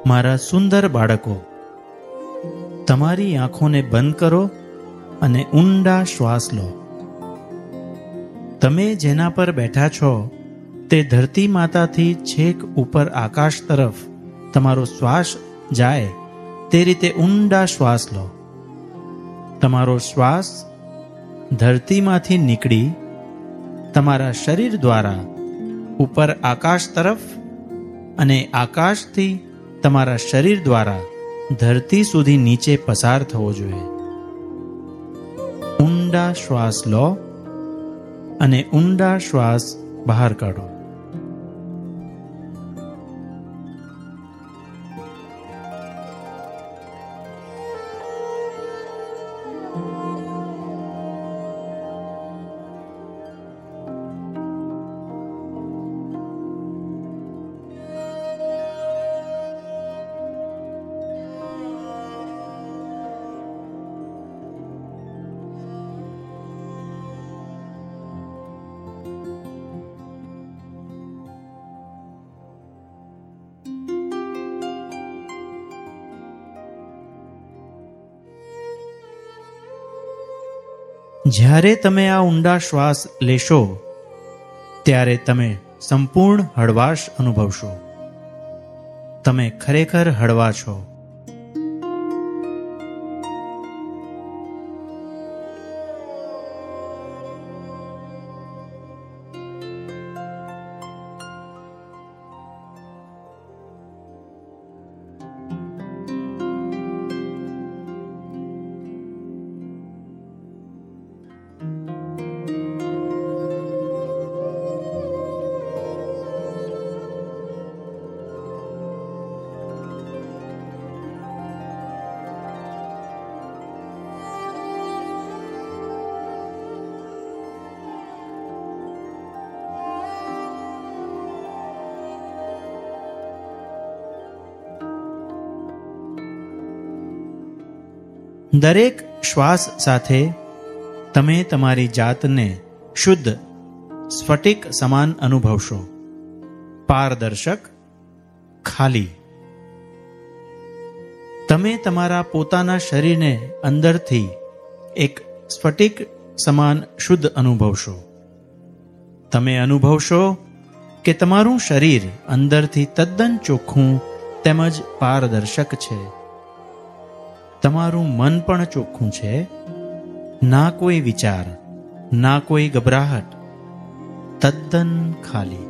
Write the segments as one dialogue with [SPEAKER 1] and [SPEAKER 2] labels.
[SPEAKER 1] મારા સુંદર બાળકો, તમારી આંખોને બંધ કરો અને ઊંડા શ્વાસ લો. તમે જેના પર બેઠા છો તે ધરતી માતાથી છેક ઉપર આકાશ તરફ તમારો શ્વાસ જાય તે રીતે ઊંડા શ્વાસ લો. તમારો શ્વાસ ધરતીમાંથી નીકળી તમારા શરીર દ્વારા ઉપર આકાશ તરફ અને આકાશથી તમારા શરીર દ્વારા ધરતી સુધી નીચે પસાર થવો જોઈએ. ઊંડા શ્વાસ લો અને ઊંડા શ્વાસ બહાર કાઢો. જ્યારે તમે આ ઊંડા શ્વાસ લેશો ત્યારે તમે સંપૂર્ણ હળવાશ અનુભવશો. તમે ખરેખર હળવા છો. દરેક શ્વાસ સાથે તમે તમારી જાતને શુદ્ધ સ્ફટિક સમાન અનુભવશો. પારદર્શક, ખાલી. તમે તમારા પોતાના શરીરને અંદરથી એક સ્ફટિક સમાન શુદ્ધ અનુભવશો. તમે અનુભવશો કે તમારું શરીર અંદરથી તદ્દન ચોખ્ખું તેમજ પારદર્શક છે. તમારું મન પણ ચોખ્ખું છે. ના કોઈ વિચાર, ના કોઈ ગભરાહટ, તદ્દન ખાલી.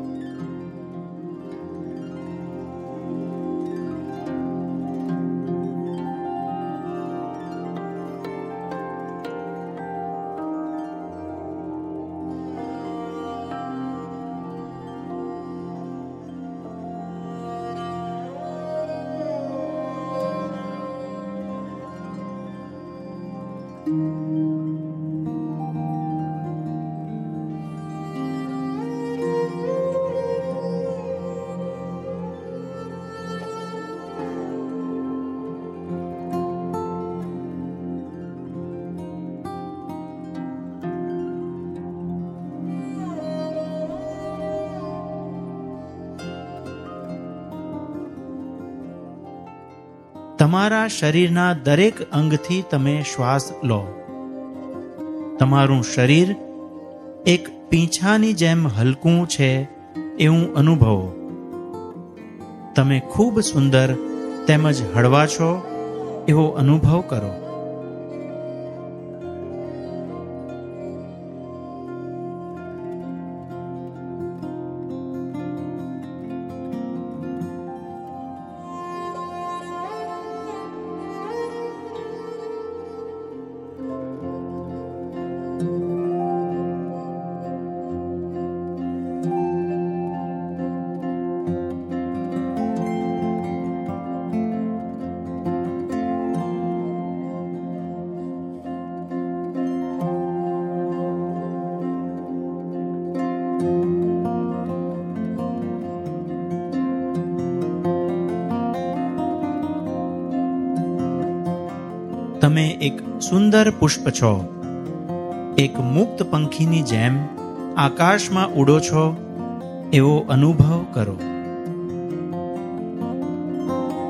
[SPEAKER 1] તમારા શરીરના દરેક અંગથી તમે શ્વાસ લો. તમારું શરીર એક પીંછાની જેમ હલકું છે એવું અનુભવો. તમે ખૂબ સુંદર તેમજ હળવા છો એવો અનુભવ કરો. તમે એક સુંદર પુષ્પ છો. એક મુક્ત પંખીની જેમ આકાશમાં ઉડો છો એવો અનુભવ કરો.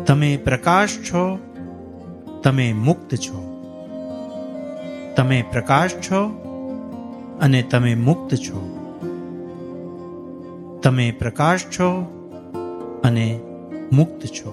[SPEAKER 1] તમે પ્રકાશ છો, તમે મુક્ત છો. તમે પ્રકાશ છો અને તમે મુક્ત છો. તમે પ્રકાશ છો અને મુક્ત છો.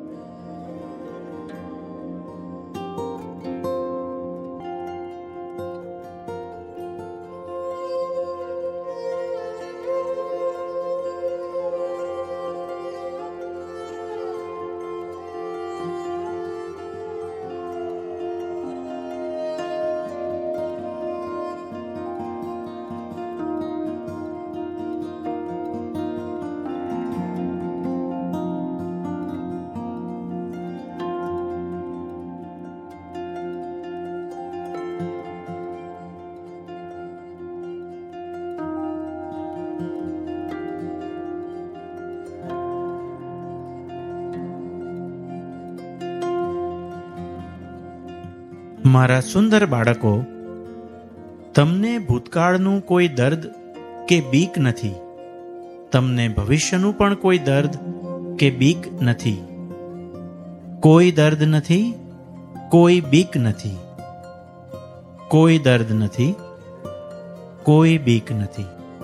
[SPEAKER 1] મારા સુંદર બાળકો, તમને ભૂતકાળનું કોઈ દર્દ કે બીક નથી. તમને ભવિષ્યનું પણ કોઈ દર્દ કે બીક નથી. કોઈ દર્દ નથી, કોઈ બીક નથી. કોઈ દર્દ નથી, કોઈ બીક નથી.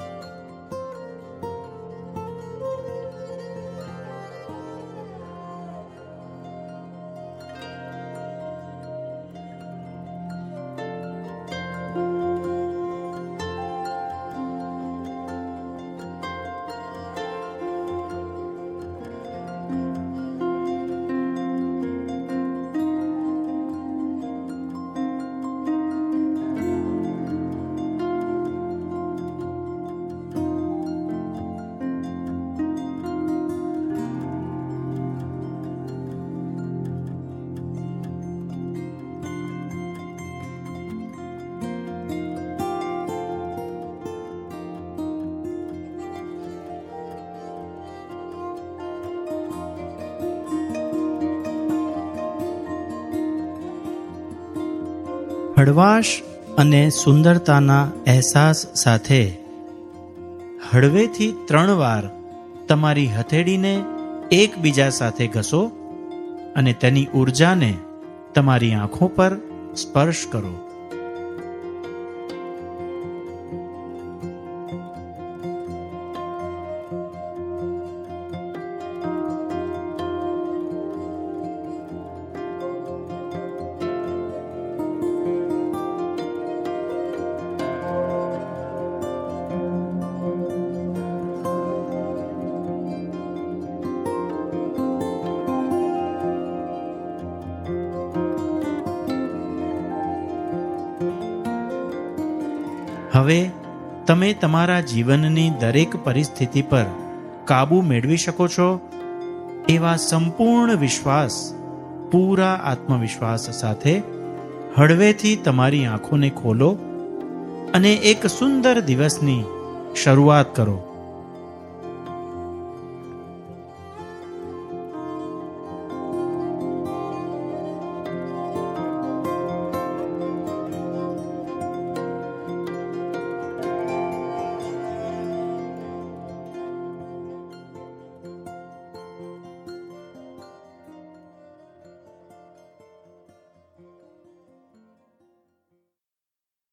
[SPEAKER 1] હળવાશ અને સુંદરતાના અહેસાસ સાથે હળવેથી 3 વાર તમારી હથેળીને એકબીજા સાથે ઘસો અને તેની ઊર્જાને તમારી આંખો પર સ્પર્શ કરો. હવે તમે તમારા જીવનની દરેક પરિસ્થિતિ પર કાબૂ મેળવી શકો છો એવા સંપૂર્ણ વિશ્વાસ, પૂરા આત્મવિશ્વાસ સાથે હળવેથી તમારી આંખોને ખોલો અને એક સુંદર દિવસની શરૂઆત કરો.